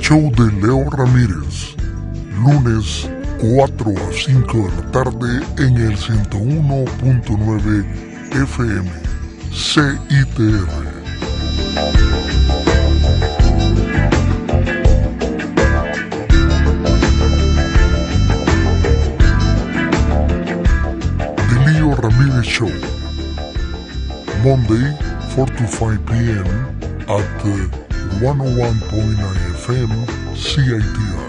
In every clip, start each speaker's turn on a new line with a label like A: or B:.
A: show de Leo Ramírez, lunes 4 a 5 de la tarde en el 101.9 FM, CITR. The Leo Ramírez Show, Monday 4 to 5 p.m. at 101.9 FM CITR.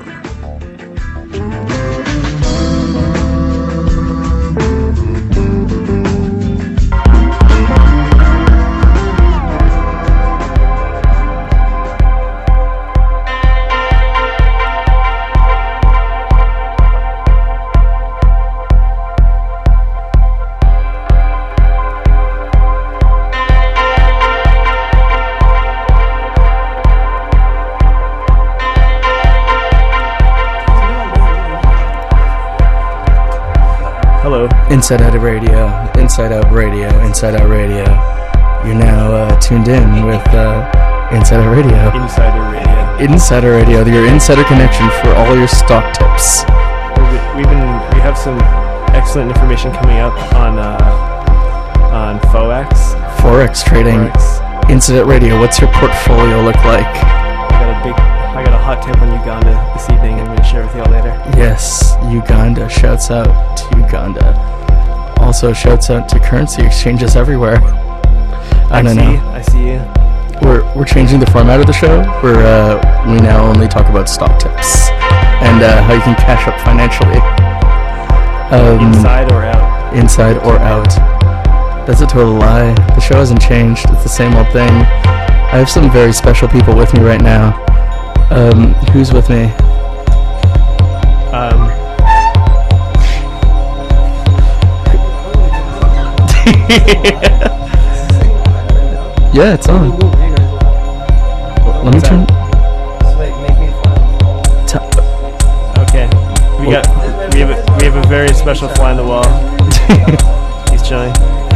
B: Inside Out Radio, Inside Out Radio, Inside Out Radio. You're now tuned in with Inside Out Radio.
C: Insider Radio.
B: Insider Radio, your insider connection for all your stock tips.
C: We have some excellent information coming up on
B: Forex trading.
C: Forex.
B: Insider Radio, what's your portfolio look like?
C: I got a hot tip on Uganda this evening. I'm going to share with you all later.
B: Yes, Uganda. Shouts out to Uganda. Also, shouts out to currency exchanges everywhere. I see you. We're changing the format of the show. We now only talk about stock tips and how you can cash up financially.
C: Inside or out.
B: Inside or out. That's a total lie. The show hasn't changed. It's the same old thing. I have some very special people with me right now. Who's with me? Yeah, it's on. Let me turn.
C: Okay, we have a very special fly on the wall. He's chilling.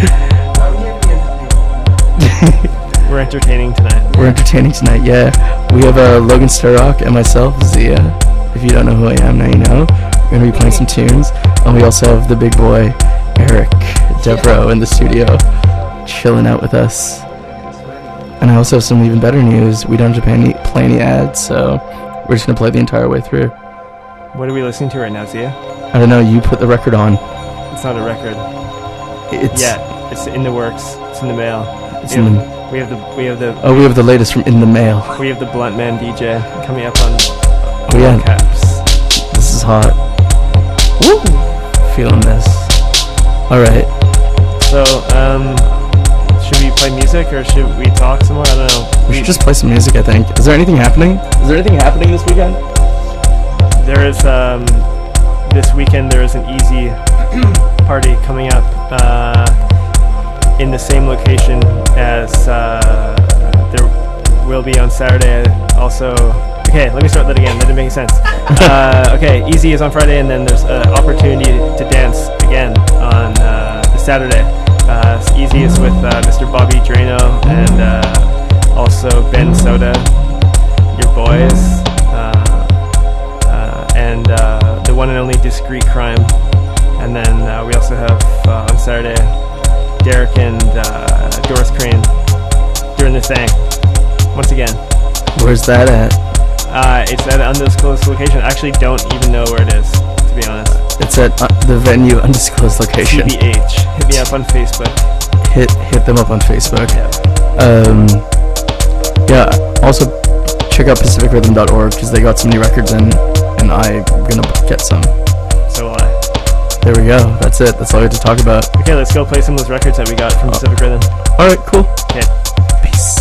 C: We're entertaining tonight.
B: Yeah. We have Logan Starrock and myself, Zia. If you don't know who I am, now you know. We're going to be playing some tunes. And we also have the big boy, Eric Devereaux, in the studio, chilling out with us. And I also have some even better news. We don't have to play any ads, so we're just going to play the entire way through.
C: What are we listening to right now, Zia?
B: I don't know. You put the record on.
C: It's not a record. It's in the works. It's in the mail. We have the
B: latest from In the Mail.
C: We have the Blunt Man DJ coming up on
B: caps. This is hot. Woo! Feeling this. All right.
C: So, should we play music or should we talk some more? I don't know.
B: We should just play some music, I think. Is there anything happening? This weekend?
C: There is, this weekend there is an Easy party coming up, in the same location as, there will be on Saturday. Also, okay, let me start that again. That didn't make sense. Okay, Easy is on Friday, and then there's an opportunity to dance again on the Saturday. Easy is with Mr. Bobby Drano and also Ben Soda, your boys, and the one and only Discreet Crime. And then we also have on Saturday Derek and Doris Crane doing their thing once again.
B: Where's that at?
C: It's at an undisclosed location. I actually don't even know where it is, to be honest.
B: It's at the venue undisclosed location.
C: TBH. Hit me up on Facebook.
B: Hit them up on Facebook.
C: Yeah.
B: Also check out pacificrhythm.org because they got some new records in, and I'm gonna get some.
C: So will I.
B: There we go. That's it. That's all we have to talk about.
C: Okay, let's go play some of those records that we got from Pacific Rhythm.
B: All right, cool.
C: Okay.
B: Peace.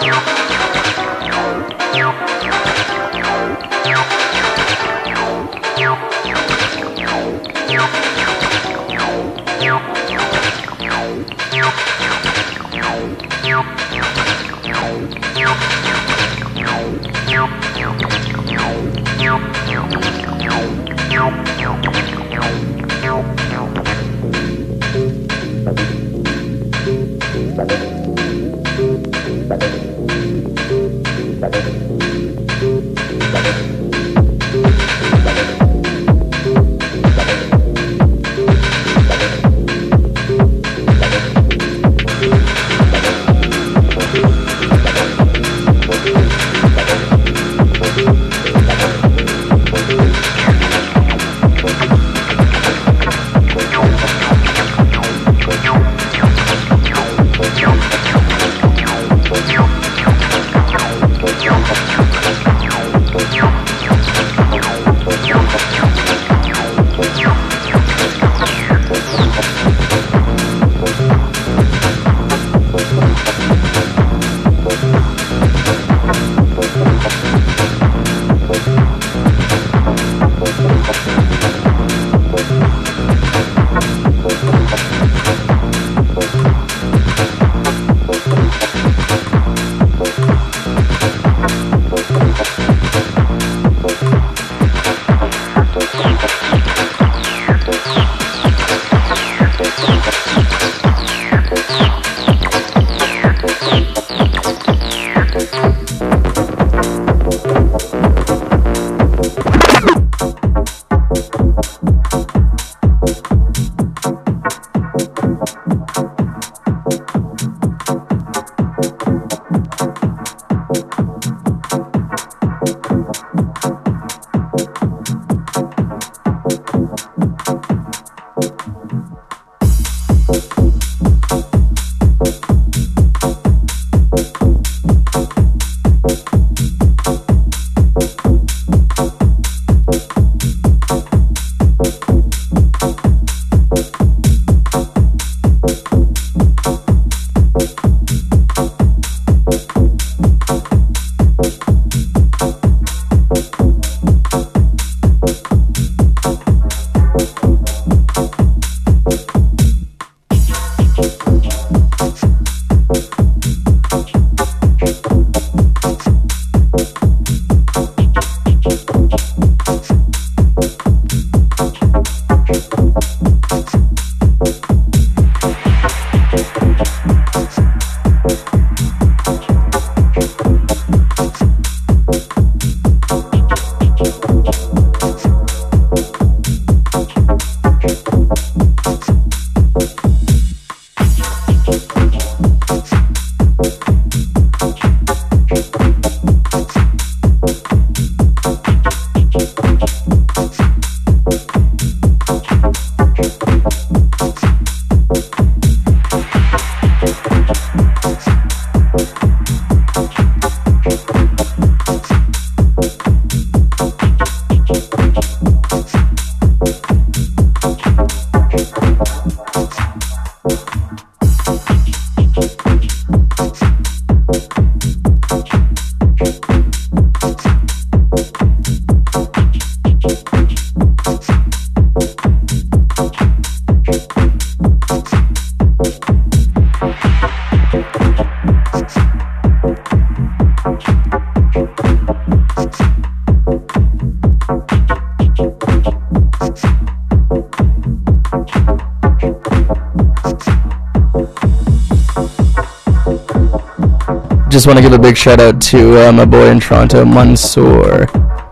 B: Just want to give a big shout out to my boy in Toronto, Mansoor.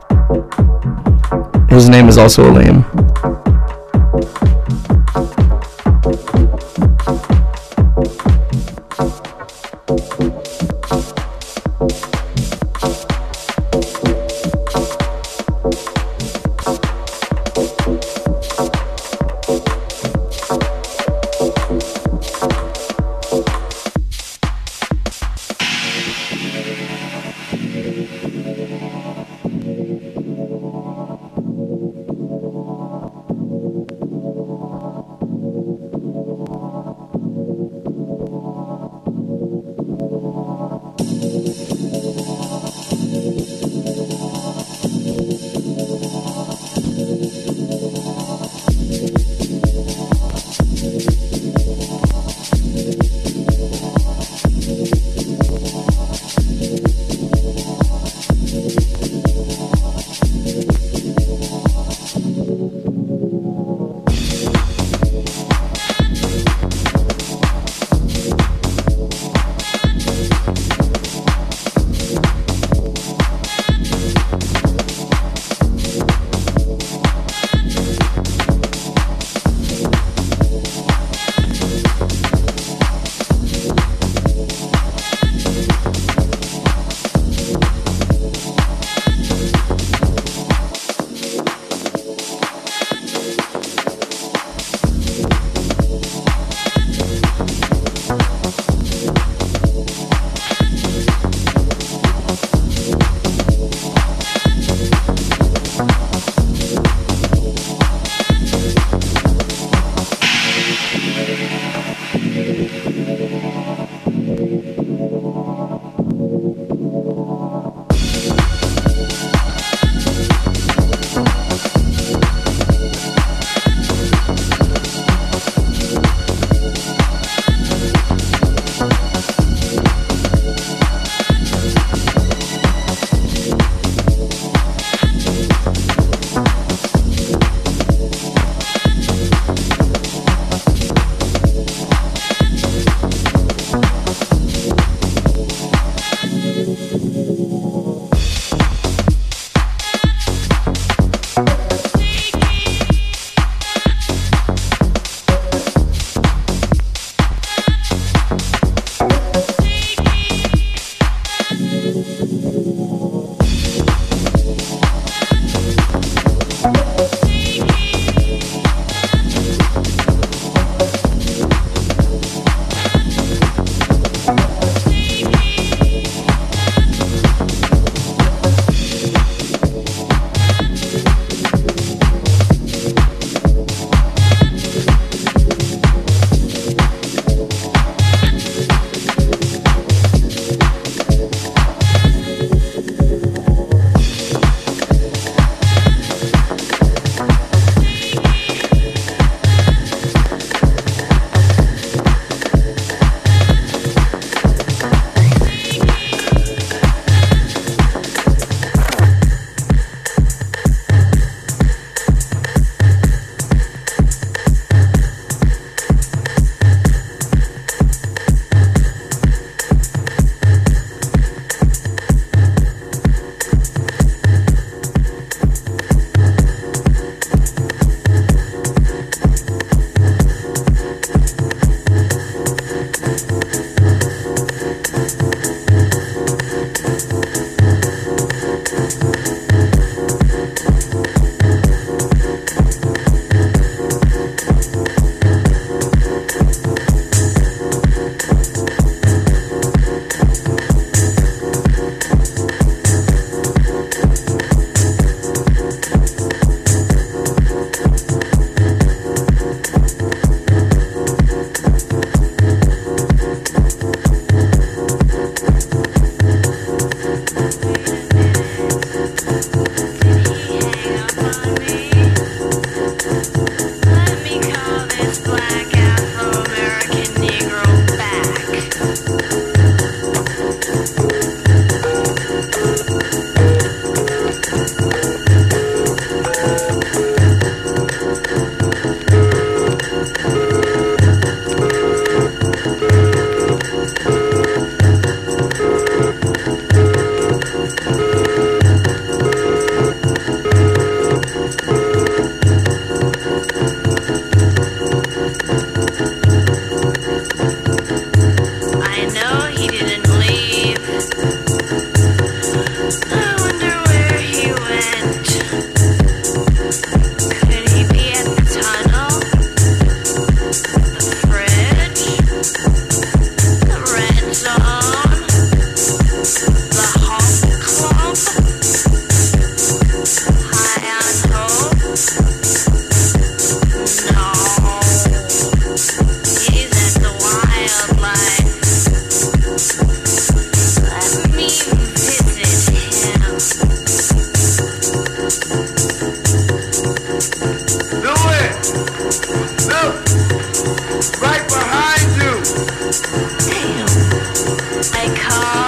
B: His name is also Aleem.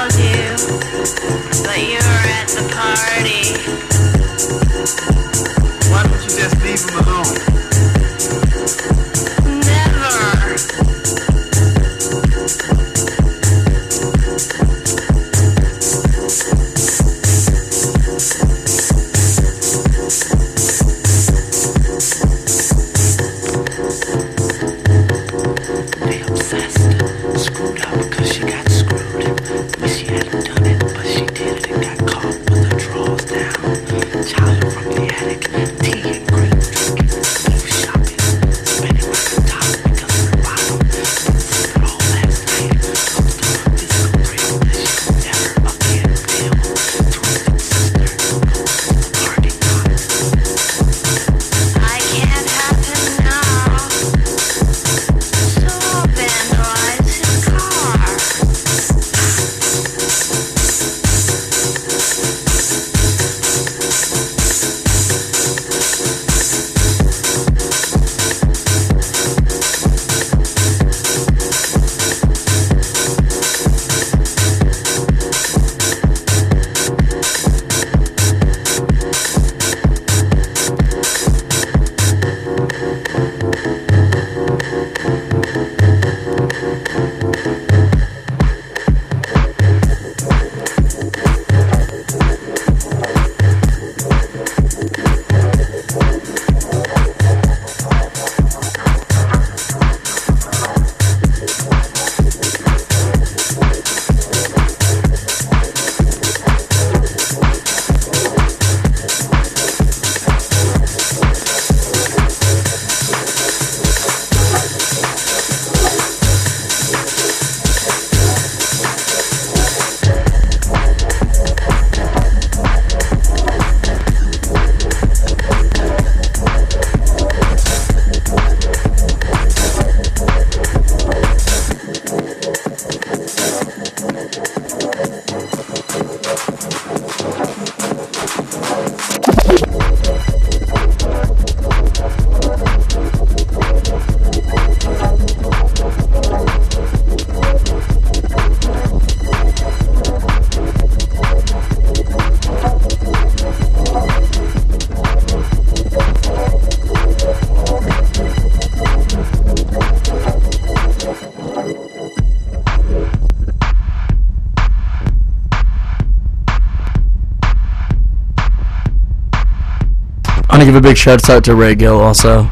D: called you, but you were at the party.
E: Why don't you just leave him alone?
D: Never.
F: They obsessed, screwed up because she got screwed. Wish she hadn't done it, but she did it and got caught with her drawers down. Child from the attic, tea and cream drinking, gift shopping, spending like a top because of the bottom. Sipping all last night, hooked on a disco thrill that she'll never again feel. Twisted sister, goes to the parking lot.
D: I can't happen now. So I'll vandalize his car.
B: I want to give a big shout out to Ray Gill also.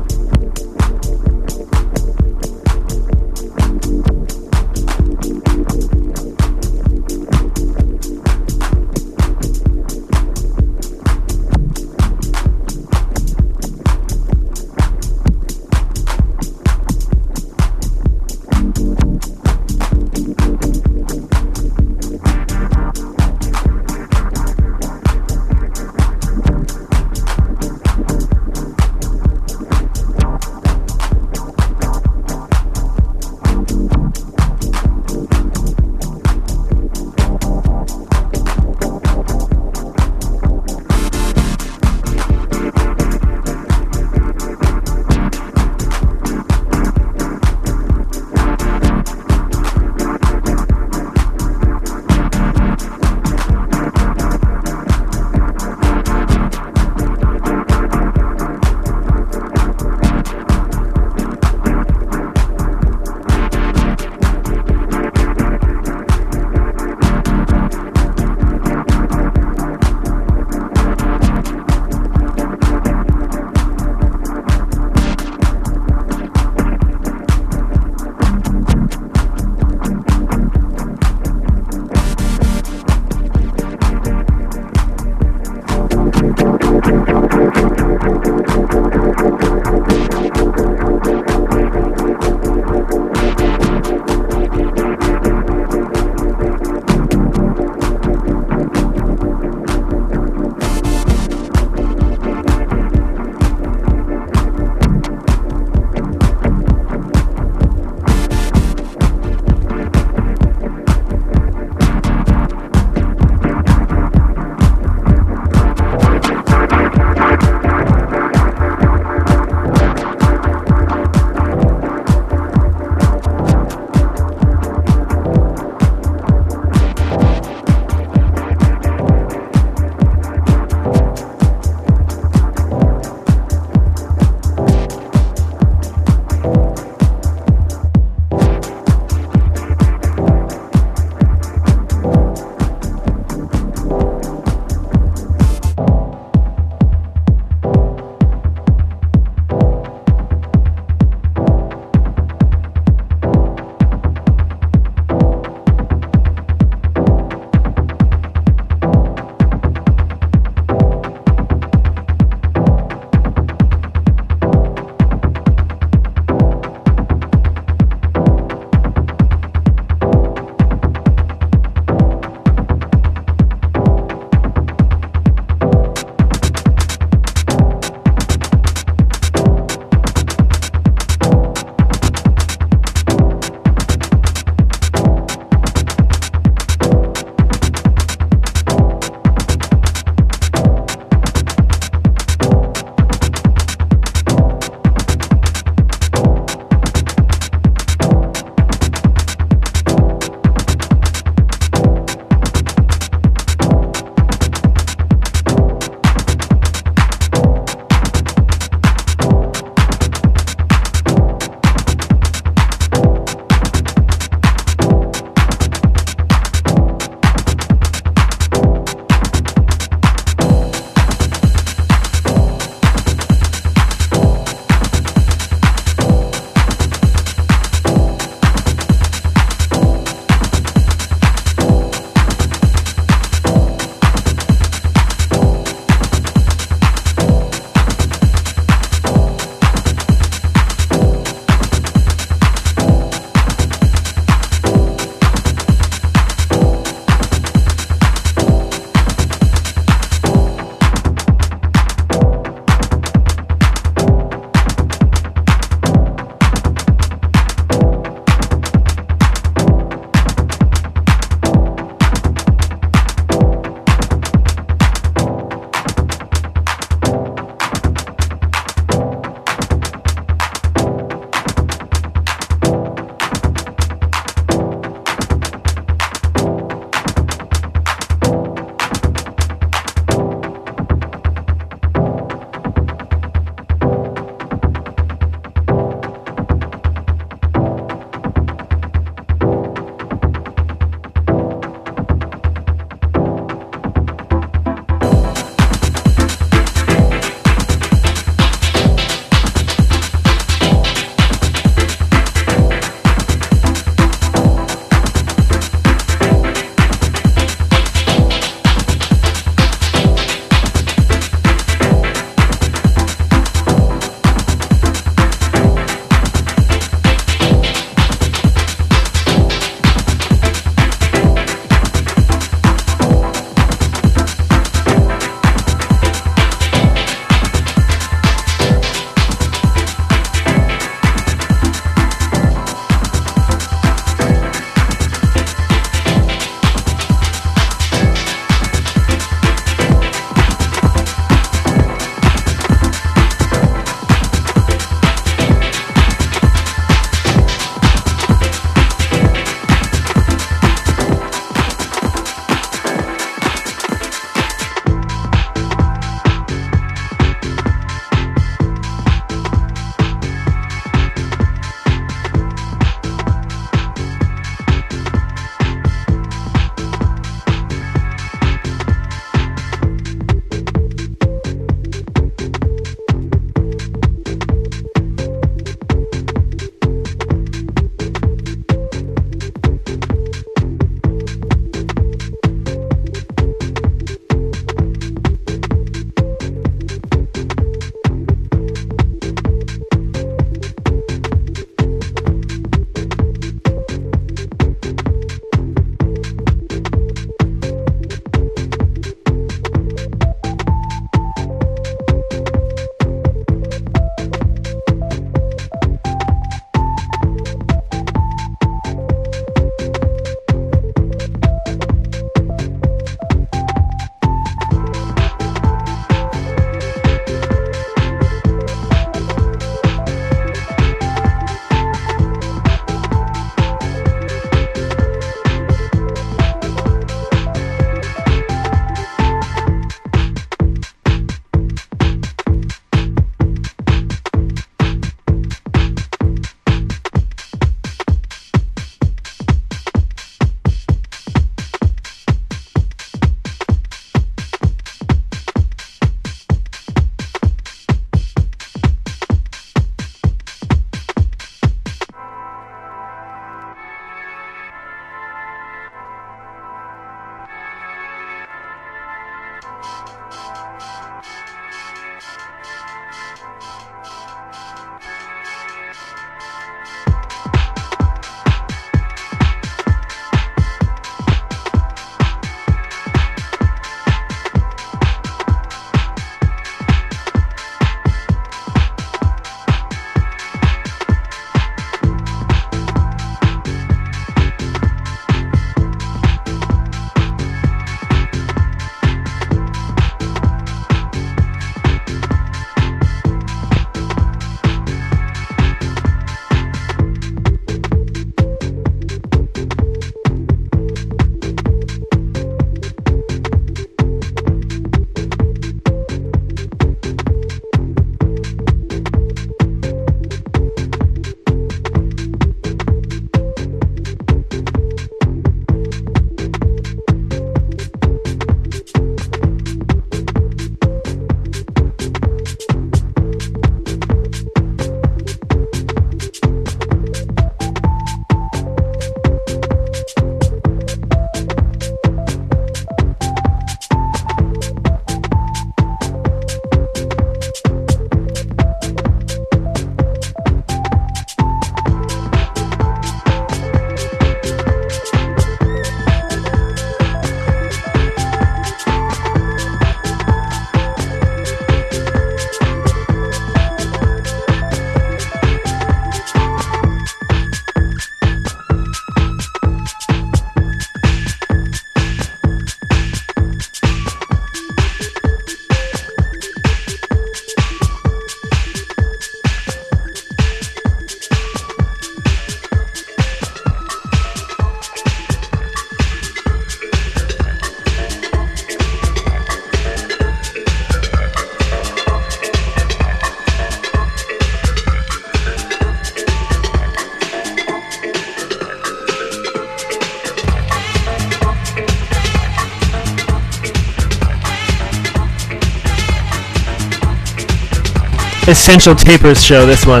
C: Essential Tapers show, this one.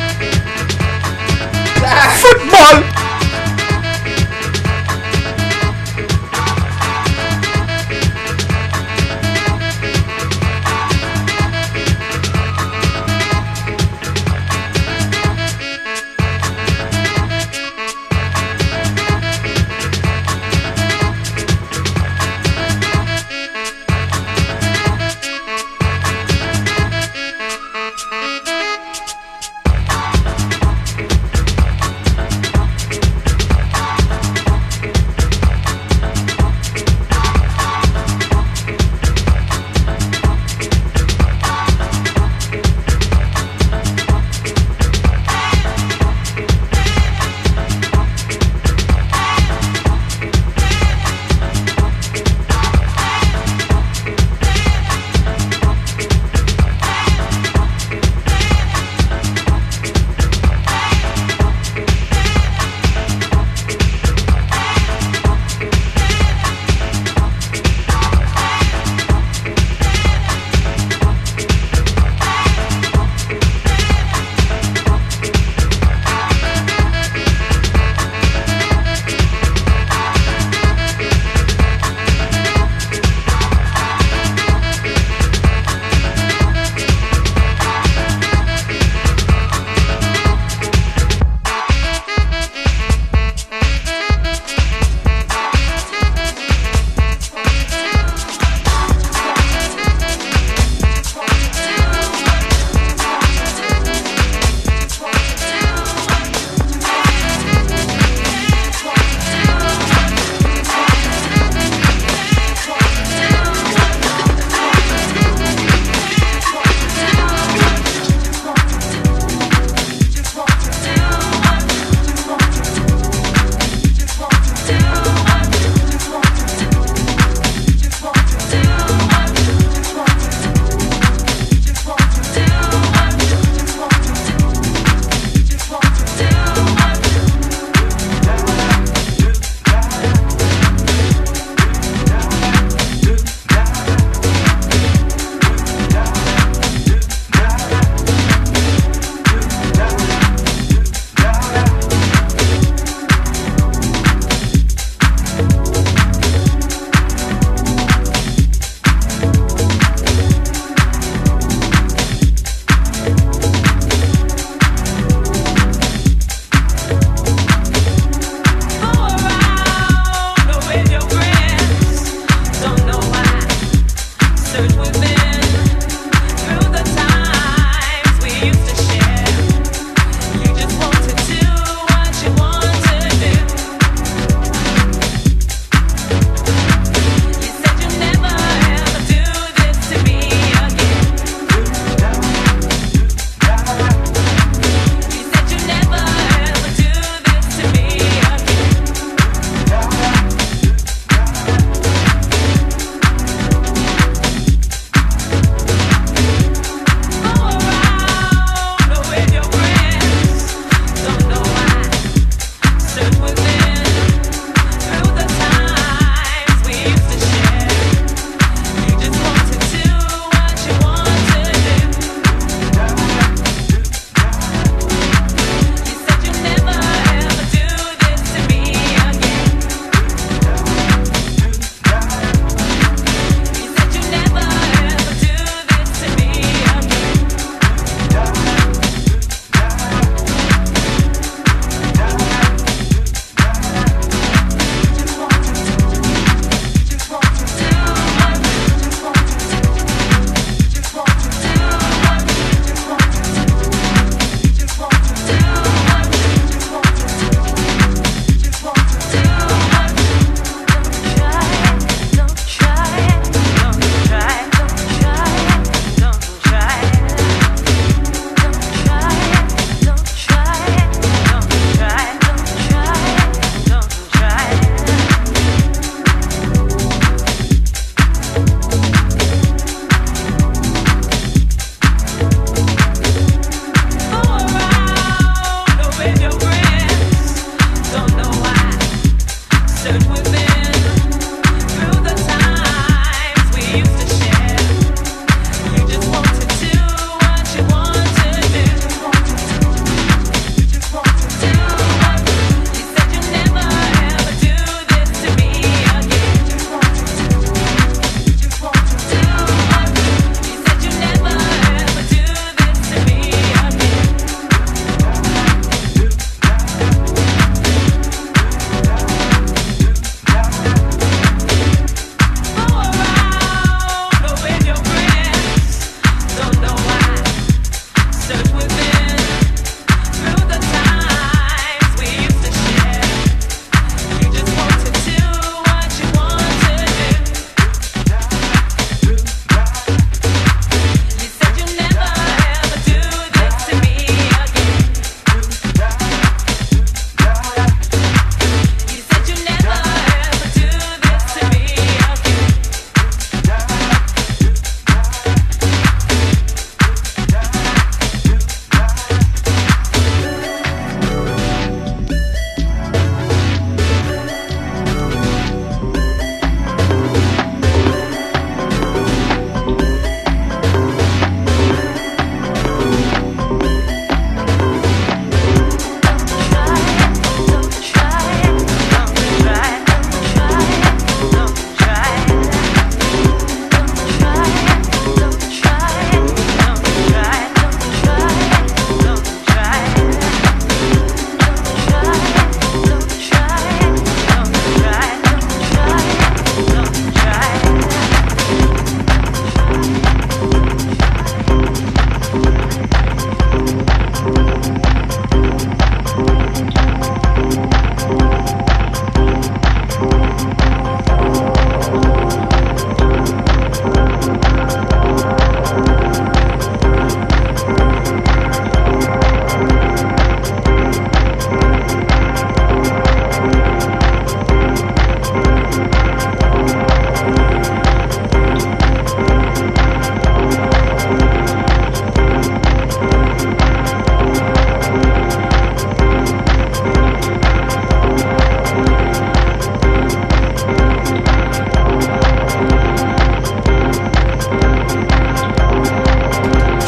B: Football!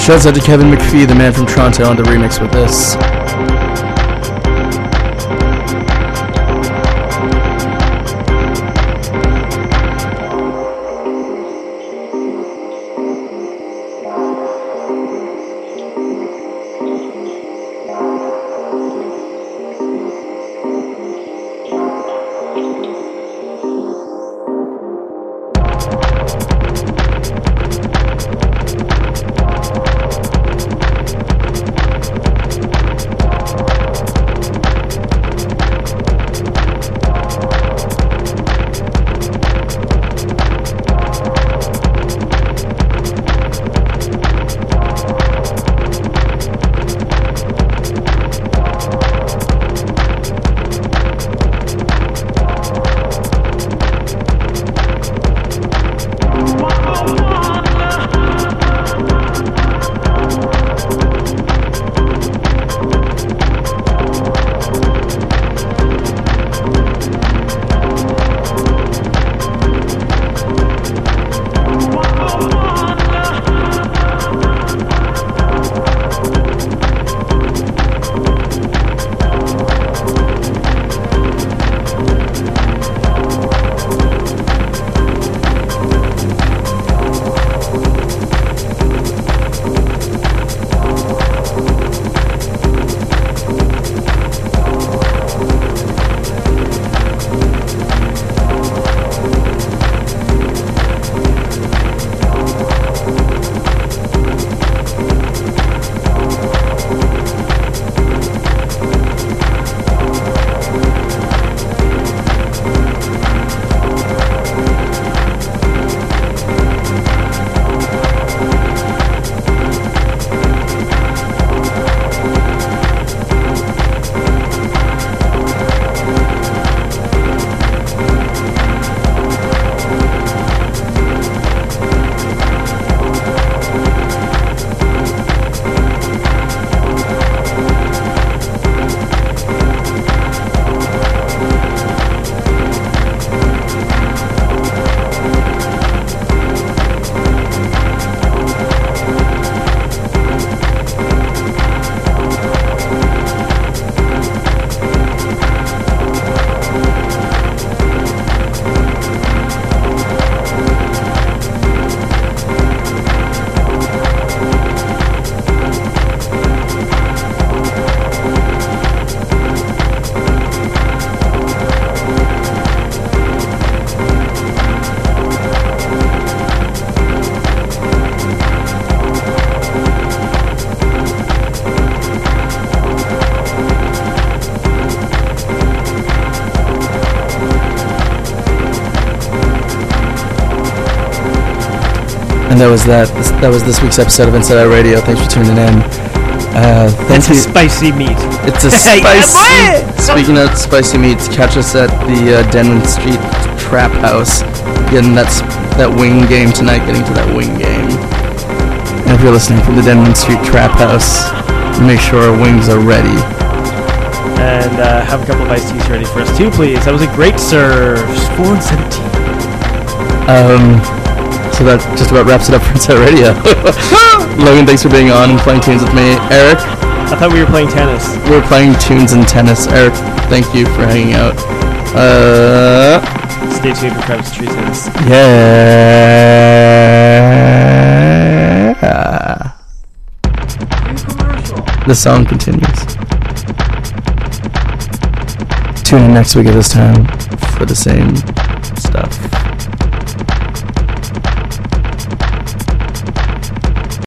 B: Shouts out to Kevin McPhee, the man from Toronto, on the remix with this. And that was this week's episode of Inside Out Radio. Thanks for tuning in.
C: It's a spicy meat.
B: It's a spicy. Speaking of spicy meats, catch us at the Denman Street Trap House. Getting that wing game tonight. Getting to that wing game. And if you're listening from the Denman Street Trap House, make sure our wings are ready.
C: And have a couple of iced teas ready for us too, please. That was a great serve. 4-17.
B: So that just about wraps it up for Inside Radio. Logan, thanks for being on and playing tunes with me. Eric?
C: I thought we were playing tennis.
B: We were playing tunes and tennis. Eric, thank you for hanging out.
C: Stay tuned for Travis Tree Tennis.
B: Yeah. The song continues. Tune in next week at this time for the same stuff.